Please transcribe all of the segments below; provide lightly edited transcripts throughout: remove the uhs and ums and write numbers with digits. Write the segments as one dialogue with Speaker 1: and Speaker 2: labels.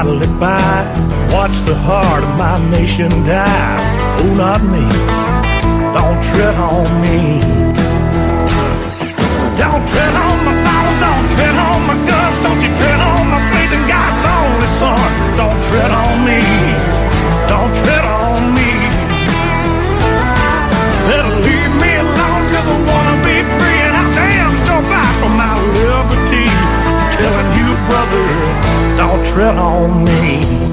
Speaker 1: idly by, watch the heart of my nation die. Oh, not me, don't tread on me. Don't tread on my Bible, don't tread on my guts, don't you tread on my faith in God's only Son. Don't tread on me, don't tread on me. Better leave me alone, cause I wanna be free, and I damn sure fight for my liberty. I'm telling you, brother, don't tread on me.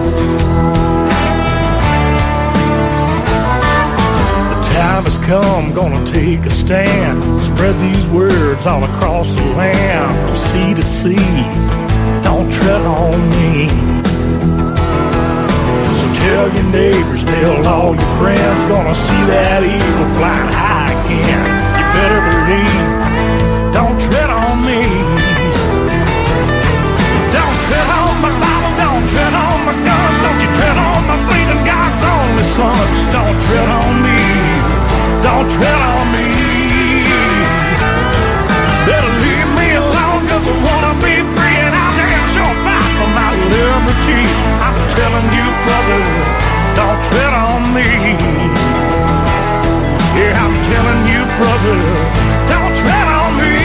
Speaker 1: Time has come, gonna take a stand, spread these words all across the land, from sea to sea. Don't tread on me. So tell your neighbors, tell all your friends, gonna see that eagle flying high again. You better believe, don't tread on me. Don't tread on my Bible, don't tread on my guns, don't you tread on my faith in God's only Son. Don't tread on me, don't tread on me. Better leave me alone, cause I wanna be free, and I'll damn sure fight for my liberty. I'm telling you, brother, don't tread on me. Yeah, I'm telling you, brother, don't tread on me.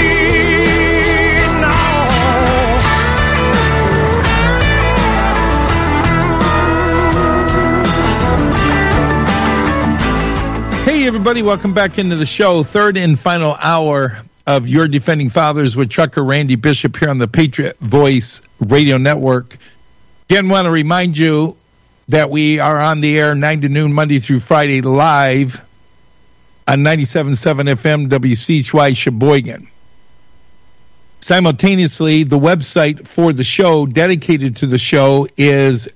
Speaker 2: Hey, everybody, welcome back into the show. Third and final hour of Your Defending Fathers with Trucker Randy Bishop here on the Patriot Voice Radio Network. Again, want to remind you that we are on the air 9 to noon, Monday through Friday, live on 97.7 FM WCHY Sheboygan. Simultaneously, the website for the show, dedicated to the show, is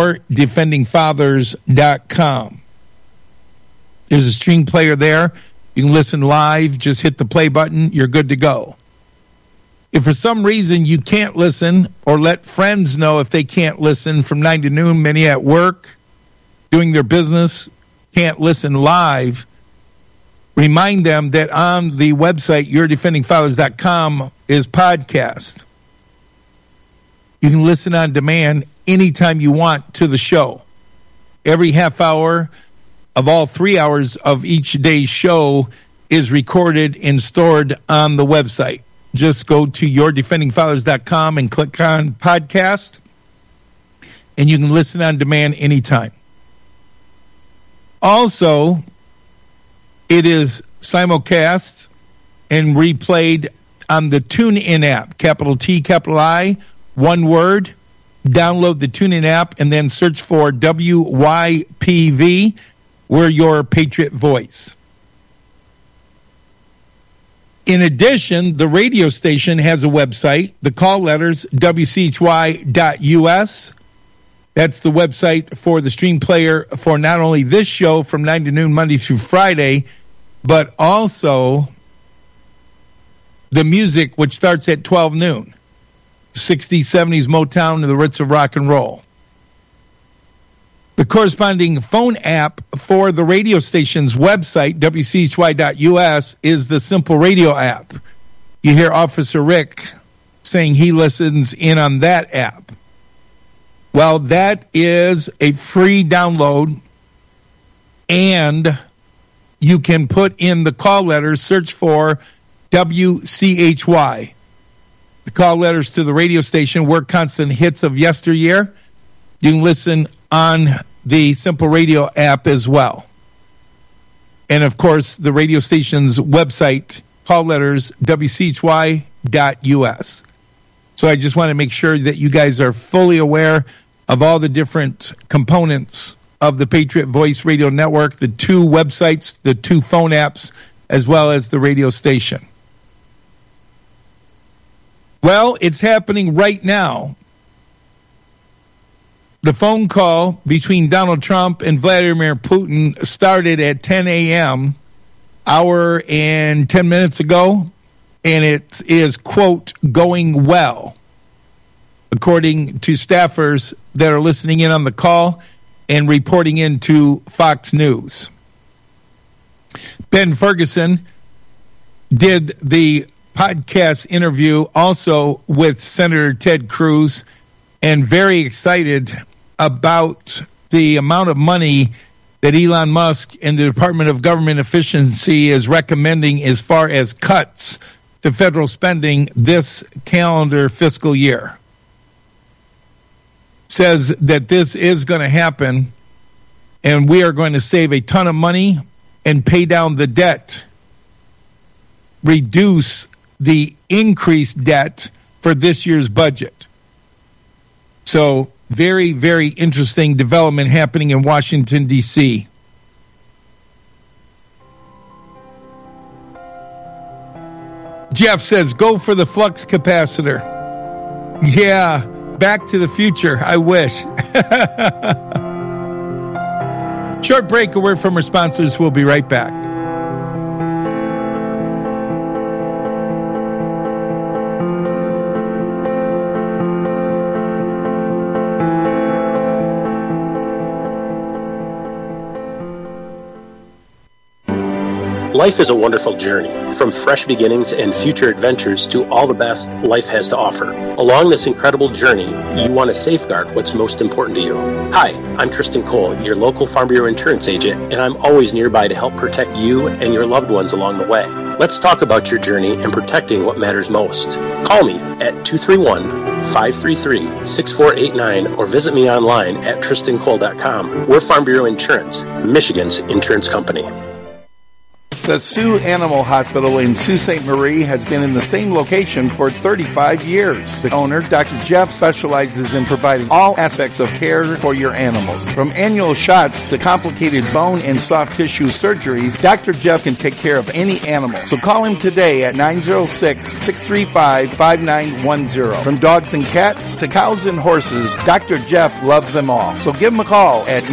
Speaker 2: yourdefendingfathers.com. There's a stream player there. You can listen live. Just hit the play button. You're good to go. If for some reason you can't listen, or let friends know if they can't listen from 9 to noon, many at work, doing their business, can't listen live, remind them that on the website, yourdefendingfathers.com, is podcast. You can listen on demand anytime you want to the show. Every half hour of all 3 hours of each day's show is recorded and stored on the website. Just go to yourdefendingfathers.com and click on podcast, and you can listen on demand anytime. Also, it is simulcast and replayed on the TuneIn app, capital T, capital I, one word. Download the TuneIn app and then search for WYPV. We're your Patriot Voice. In addition, the radio station has a website, the call letters, WCHY.us. That's the website for the stream player for not only this show from 9 to noon, Monday through Friday, but also the music, which starts at 12 noon. 60s, 70s Motown and the roots of rock and roll. The corresponding phone app for the radio station's website, WCHY.us, is the Simple Radio app. You hear Officer Rick saying he listens in on that app. Well, that is a free download, and you can put in the call letters, search for WCHY. The call letters to the radio station were constant hits of yesteryear. You can listen on the Simple Radio app as well. And, of course, the radio station's website, call letters, WCHY.us. So I just want to make sure that you guys are fully aware of all the different components of the Patriot Voice Radio Network, the two websites, the two phone apps, as well as the radio station. Well, it's happening right now. The phone call between Donald Trump and Vladimir Putin started at 10 a.m., hour and 10 minutes ago, and it is, quote, going well, according to staffers that are listening in on the call and reporting into Fox News. Ben Ferguson did the podcast interview also with Senator Ted Cruz and very excited about the amount of money that Elon Musk and the Department of Government Efficiency is recommending as far as cuts to federal spending this calendar fiscal year. Says that this is going to happen, and we are going to save a ton of money and pay down the debt, reduce the increased debt for this year's budget. So very, very interesting development happening in Washington, D.C. Jeff says, go for the flux capacitor. Yeah, Back to the Future. I wish. Short break, a word from our sponsors. We'll be right back.
Speaker 3: Life is a wonderful journey, from fresh beginnings and future adventures to all the best life has to offer. Along this incredible journey, you want to safeguard what's most important to you. Hi, I'm Tristan Cole, your local Farm Bureau insurance agent, and I'm always nearby to help protect you and your loved ones along the way. Let's talk about your journey and protecting what matters most. Call me at 231-533-6489 or visit me online at tristancole.com. We're Farm Bureau Insurance, Michigan's insurance company.
Speaker 4: The Sioux Animal Hospital in Sault Ste. Marie has been in the same location for 35 years. The owner, Dr. Jeff, specializes in providing all aspects of care for your animals. From annual shots to complicated bone and soft tissue surgeries, Dr. Jeff can take care of any animal. So call him today at 906-635-5910. From dogs and cats to cows and horses, Dr. Jeff loves them all. So give him a call at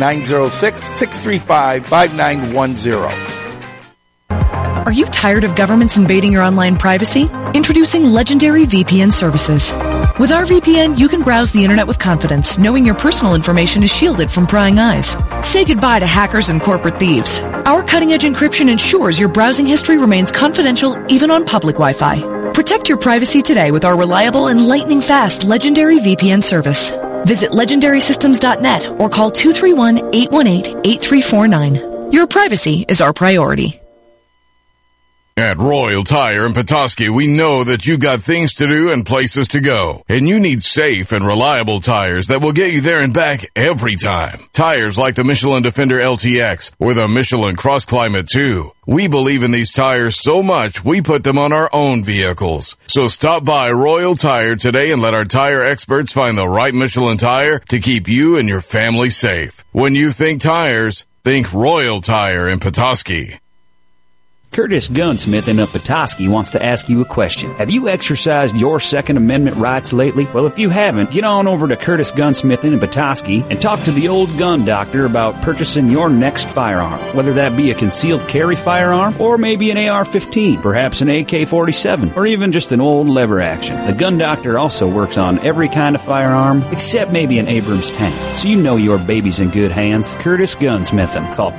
Speaker 4: 906-635-5910.
Speaker 5: Are you tired of governments invading your online privacy? Introducing Legendary VPN services. With our VPN, you can browse the internet with confidence, knowing your personal information is shielded from prying eyes. Say goodbye to hackers and corporate thieves. Our cutting-edge encryption ensures your browsing history remains confidential even on public Wi-Fi. Protect your privacy today with our reliable and lightning-fast Legendary VPN service. Visit legendarysystems.net or call 231-818-8349. Your privacy is our priority.
Speaker 6: At Royal Tire in Petoskey, we know that you got things to do and places to go. And you need safe and reliable tires that will get you there and back every time. Tires like the Michelin Defender LTX or the Michelin Cross Climate 2. We believe in these tires so much, we put them on our own vehicles. So stop by Royal Tire today and let our tire experts find the right Michelin tire to keep you and your family safe. When you think tires, think Royal Tire in Petoskey.
Speaker 7: Curtis Gunsmith in Petoskey wants to ask you a question. Have you exercised your Second Amendment rights lately? Well, if you haven't, get on over to Curtis Gunsmith in Petoskey and talk to the old gun doctor about purchasing your next firearm. Whether that be a concealed carry firearm or maybe an AR-15, perhaps an AK-47, or even just an old lever action. The gun doctor also works on every kind of firearm except maybe an Abrams tank. So you know your baby's in good hands. Curtis Gunsmith. Call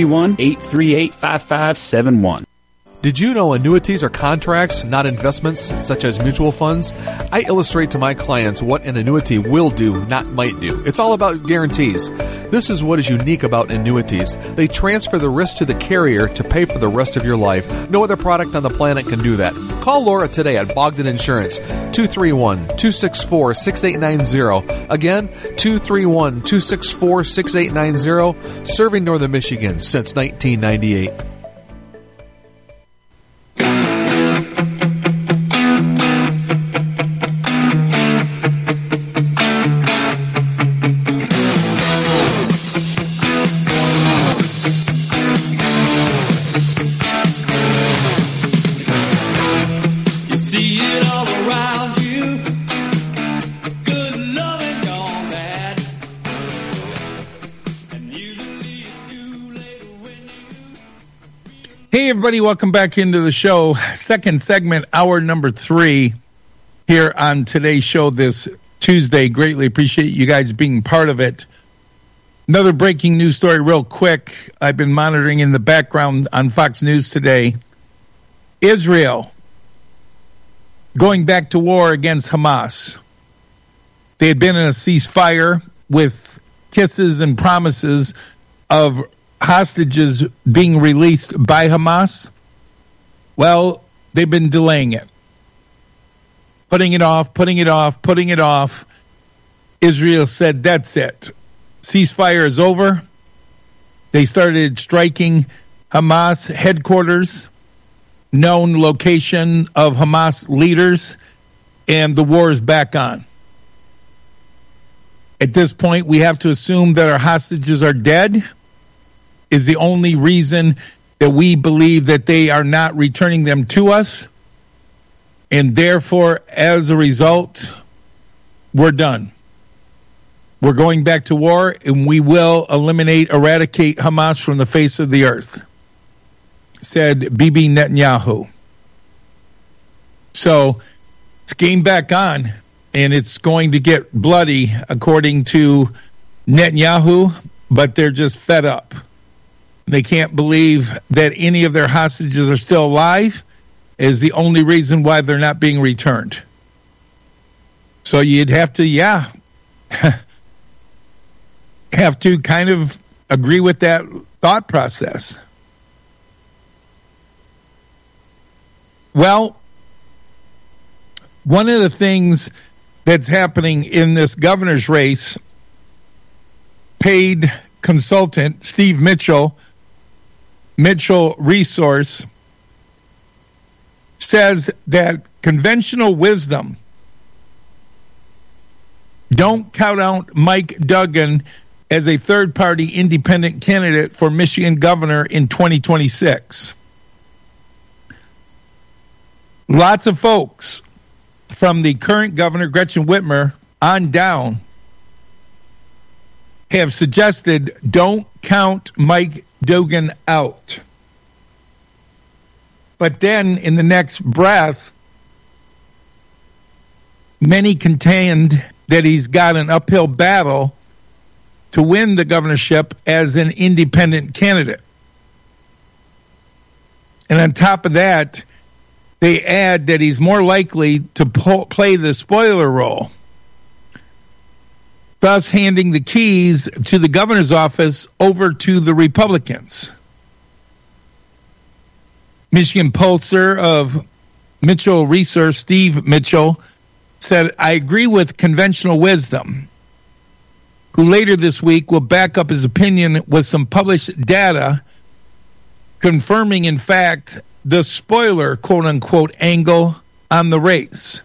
Speaker 7: 231-838-5571.
Speaker 8: Did you know annuities are contracts, not investments, such as mutual funds? I illustrate to my clients what an annuity will do, not might do. It's all about guarantees. This is what is unique about annuities. They transfer the risk to the carrier to pay for the rest of your life. No other product on the planet can do that. Call Laura today at Bogdan Insurance, 231-264-6890. Again, 231-264-6890, serving Northern Michigan since 1998.
Speaker 2: Hey, everybody, welcome back into the show. Second segment, hour number 3 here on today's show this Tuesday. Greatly appreciate you guys being part of it. Another breaking news story real quick. I've been monitoring in the background on Fox News today. Israel going back to war against Hamas. They had been in a ceasefire with kisses and promises of hostages being released by Hamas. Well, they've been delaying it. Putting it off. Israel said, that's it. Ceasefire is over. They started striking Hamas headquarters, known location of Hamas leaders, and the war is back on. At this point, we have to assume that our hostages are dead, is the only reason that we believe that they are not returning them to us. And therefore, as a result, we're done. We're going back to war, and we will eradicate Hamas from the face of the earth, said Bibi Netanyahu. So it's game back on, and it's going to get bloody, according to Netanyahu, but they're just fed up. They can't believe that any of their hostages are still alive, is the only reason why they're not being returned. So you'd have to, have to kind of agree with that thought process. Well, one of the things that's happening in this governor's race, paid consultant Steve Mitchell Resource, says that conventional wisdom, don't count out Mike Duggan as a third-party independent candidate for Michigan governor in 2026. Lots of folks from the current governor, Gretchen Whitmer, on down have suggested don't count Mike Duggan out. But then in the next breath, many contend that he's got an uphill battle to win the governorship as an independent candidate. And on top of that, they add that he's more likely to play the spoiler role, thus handing the keys to the governor's office over to the Republicans. Michigan pollster of Mitchell Research, Steve Mitchell, said, I agree with conventional wisdom, who later this week will back up his opinion with some published data confirming, in fact, the spoiler, quote-unquote, angle on the race.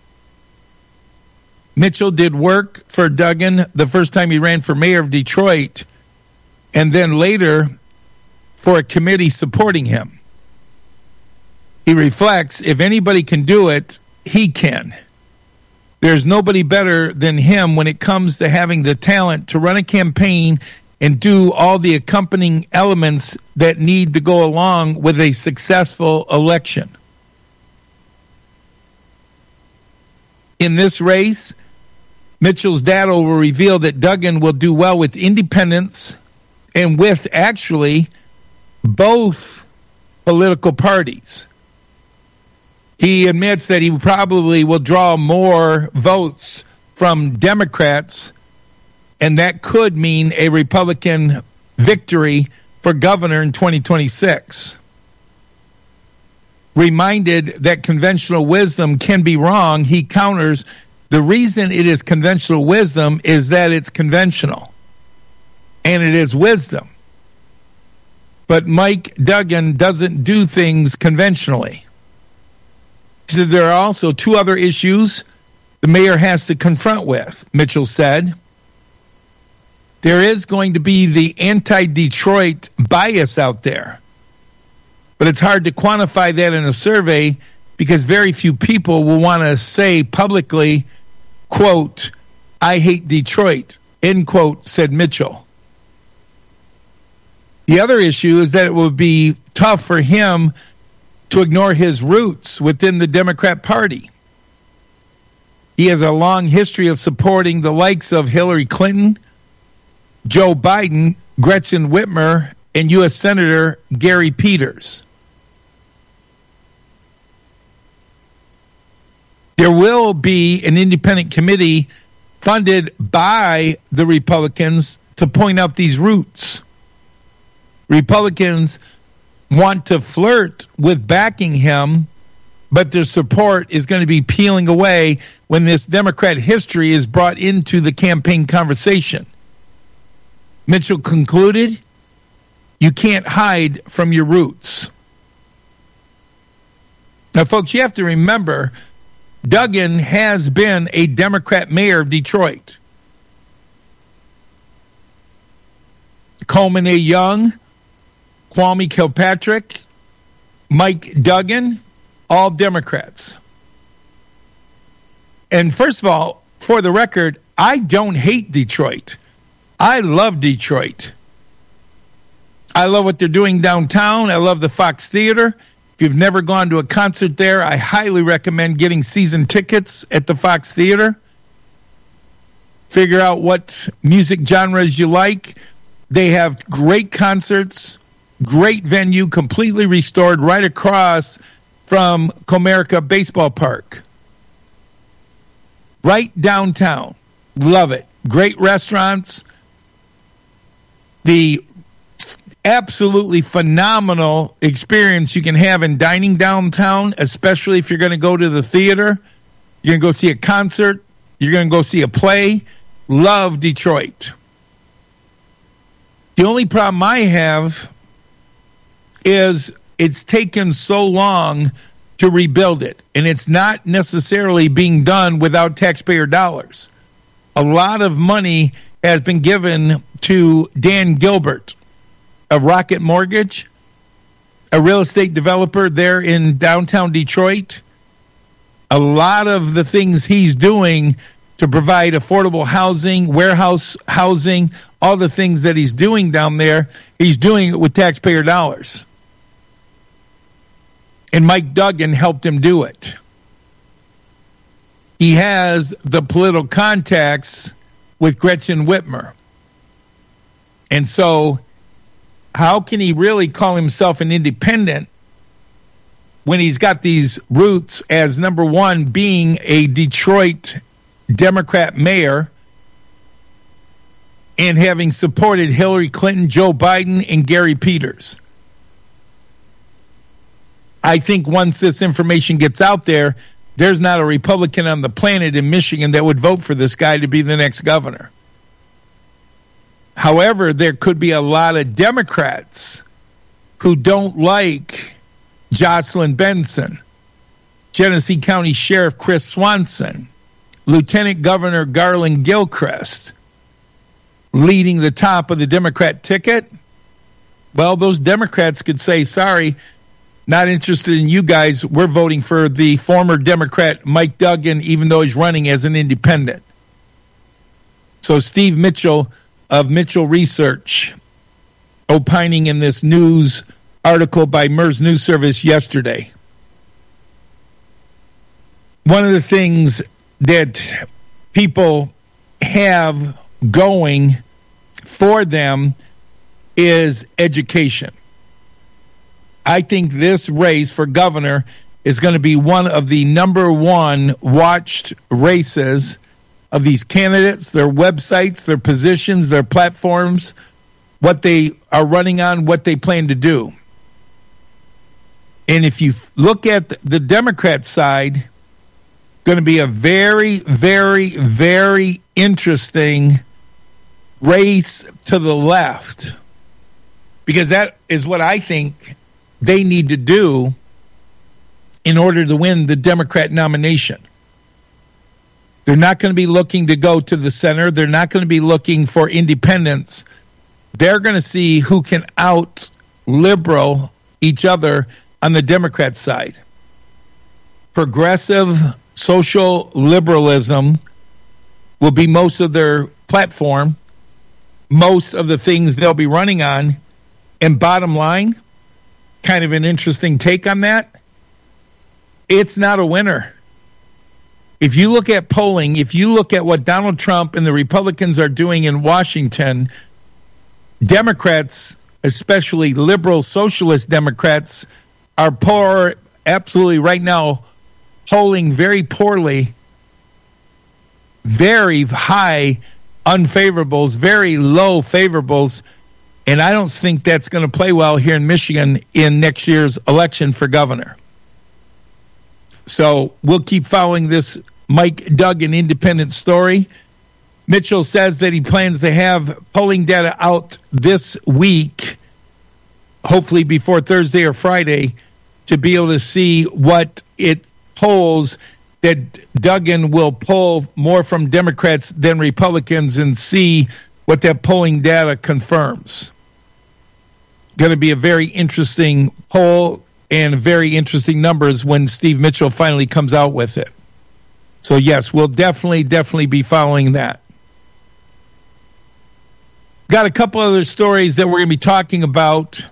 Speaker 2: Mitchell did work for Duggan the first time he ran for mayor of Detroit, and then later for a committee supporting him. He reflects, if anybody can do it, he can. There's nobody better than him when it comes to having the talent to run a campaign and do all the accompanying elements that need to go along with a successful election. In this race, Mitchell's data will reveal that Duggan will do well with independents and with actually both political parties. He admits that he probably will draw more votes from Democrats, and that could mean a Republican victory for governor in 2026. Reminded that conventional wisdom can be wrong, he counters, the reason it is conventional wisdom is that it's conventional, and it is wisdom. But Mike Duggan doesn't do things conventionally. He said there are also two other issues the mayor has to confront with, Mitchell said. There is going to be the anti-Detroit bias out there, but it's hard to quantify that in a survey because very few people will want to say publicly, quote, I hate Detroit, end quote, said Mitchell. The other issue is that it will be tough for him to ignore his roots within the Democrat Party. He has a long history of supporting the likes of Hillary Clinton, Joe Biden, Gretchen Whitmer, and U.S. Senator Gary Peters. There will be an independent committee funded by the Republicans to point out these roots. Republicans want to flirt with backing him, but their support is going to be peeling away when this Democrat history is brought into the campaign conversation. Mitchell concluded, you can't hide from your roots. Now, folks, you have to remember, Duggan has been a Democrat mayor of Detroit. Coleman A. Young, Kwame Kilpatrick, Mike Duggan, all Democrats. And first of all, for the record, I don't hate Detroit. I love Detroit. I love what they're doing downtown. I love the Fox Theater. If you've never gone to a concert there, I highly recommend getting season tickets at the Fox Theater. Figure out what music genres you like. They have great concerts, great venue, completely restored right across from Comerica Baseball Park. Right downtown. Love it. Great restaurants. The absolutely phenomenal experience you can have in dining downtown, especially if you're going to go to the theater. You're going to go see a concert. You're going to go see a play. Love Detroit. The only problem I have is it's taken so long to rebuild it, and it's not necessarily being done without taxpayer dollars. A lot of money has been given to Dan Gilbert of Rocket Mortgage, a real estate developer there in downtown Detroit. A lot of the things he's doing to provide affordable housing, warehouse housing, all the things that he's doing down there, he's doing it with taxpayer dollars. And Mike Duggan helped him do it. He has the political contacts with Gretchen Whitmer. And so how can he really call himself an independent when he's got these roots as, number one, being a Detroit Democrat mayor and having supported Hillary Clinton, Joe Biden, and Gary Peters? I think once this information gets out there, there's not a Republican on the planet in Michigan that would vote for this guy to be the next governor. However, there could be a lot of Democrats who don't like Jocelyn Benson, Genesee County Sheriff Chris Swanson, Lieutenant Governor Garland Gilchrist leading the top of the Democrat ticket. Well, those Democrats could say, sorry, not interested in you guys. We're voting for the former Democrat Mike Duggan, even though he's running as an independent. So Steve Mitchell of Mitchell Research opining in this news article by MERS News Service yesterday. One of the things that people have going for them is education. I think this race for governor is going to be one of the number one watched races of these candidates, their websites, their positions, their platforms, what they are running on, what they plan to do. And if you look at the Democrat side, going to be a very, very, very interesting race to the left, because that is what I think they need to do in order to win the Democrat nomination. They're not going to be looking to go to the center. They're not going to be looking for independents. They're going to see who can out-liberal each other on the Democrat side. Progressive social liberalism will be most of their platform, most of the things they'll be running on. And bottom line, kind of an interesting take on that, it's not a winner. If you look at polling, if you look at what Donald Trump and the Republicans are doing in Washington, Democrats, especially liberal socialist Democrats, are poor, absolutely right now polling very poorly very high unfavorables, very low favorables, and I don't think that's going to play well here in Michigan in next year's election for governor. So we'll keep following this Mike Duggan independent story. Mitchell says that he plans to have polling data out this week, hopefully before Thursday or Friday, to be able to see what it polls, that Duggan will poll more from Democrats than Republicans and see what that polling data confirms. Going to be a very interesting poll and very interesting numbers when Steve Mitchell finally comes out with it. So yes, we'll definitely be following that. Got a couple other stories that we're going to be talking about.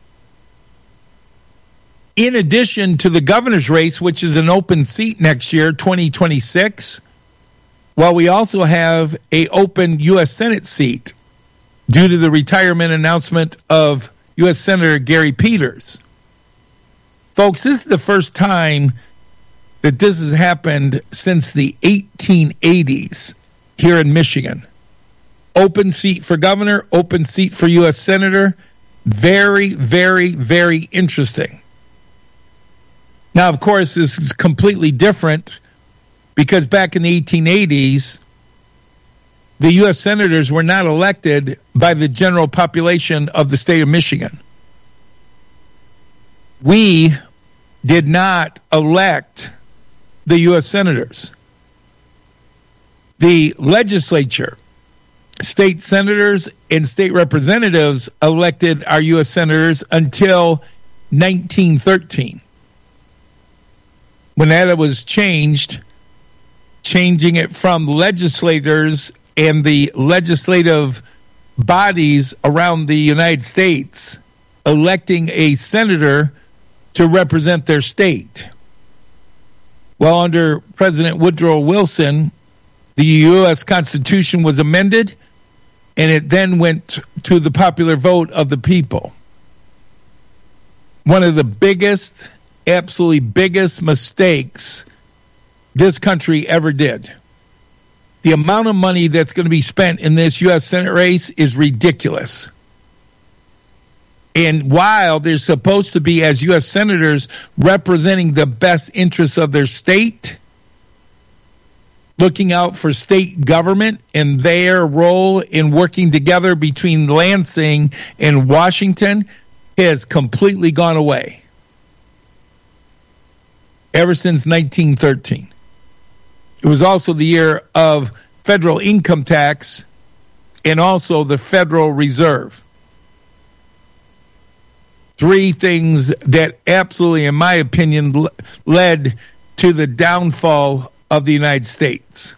Speaker 2: In addition to the governor's race, which is an open seat next year, 2026, well, we also have an open U.S. Senate seat due to the retirement announcement of U.S. Senator Gary Peters. Folks, this is the first time that this has happened since the 1880s here in Michigan. Open seat for governor, open seat for U.S. Senator. Very, very, very interesting. Now, of course, this is completely different because back in the 1880s, the U.S. Senators were not elected by the general population of the state of Michigan. We did not elect the U.S. Senators. The legislature, state senators and state representatives elected our U.S. Senators until 1913. When that was changing it from legislators and the legislative bodies around the United States electing a senator to represent their state. Well, under President Woodrow Wilson, the U.S. Constitution was amended, and it then went to the popular vote of the people. One of the biggest, absolutely biggest mistakes this country ever did. The amount of money that's going to be spent in this U.S. Senate race is ridiculous. And while they're supposed to be, as U.S. senators, representing the best interests of their state, looking out for state government and their role in working together between Lansing and Washington, has completely gone away. Ever since 1913. It was also the year of federal income tax and also the Federal Reserve. Three things that absolutely, in my opinion, led to the downfall of the United States.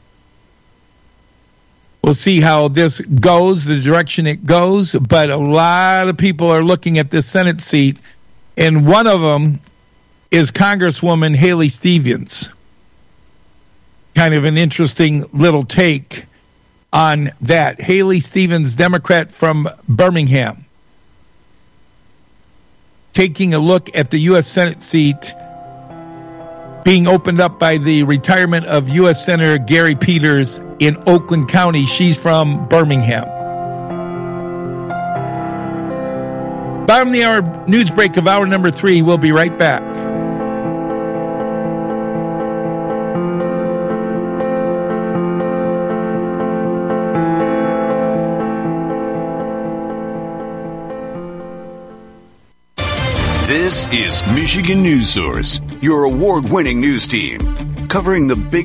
Speaker 2: We'll see how this goes, the direction it goes, but a lot of people are looking at this Senate seat, and one of them is Congresswoman Haley Stevens. Kind of an interesting little take on that. Haley Stevens, Democrat from Birmingham. Taking a look at the U.S. Senate seat being opened up by the retirement of U.S. Senator Gary Peters in Oakland County. She's from Birmingham. Bottom of the hour news break of hour number 3. We'll be right back.
Speaker 9: This is Michigan News Source, your award-winning news team, covering the big